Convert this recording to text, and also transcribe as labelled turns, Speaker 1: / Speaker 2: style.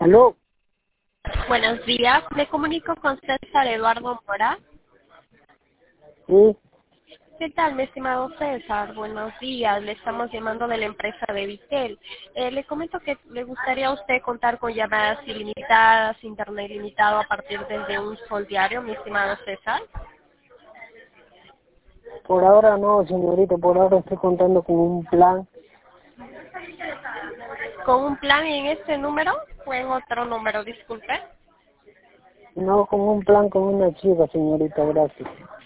Speaker 1: Aló,
Speaker 2: Buenos días, me comunico con César Eduardo Mora.
Speaker 1: sí,
Speaker 2: ¿Qué tal, mi estimado César? Buenos días, le estamos llamando de la empresa de Vitel. Le comento que le gustaría a usted contar con llamadas ilimitadas, internet ilimitado a partir de un sol diario, mi estimado César.
Speaker 1: por ahora no, señorita, por ahora estoy contando con un plan,
Speaker 2: ¿Con un plan en este número o en otro número, disculpe?
Speaker 1: no con un plan con una chica, señorita, gracias.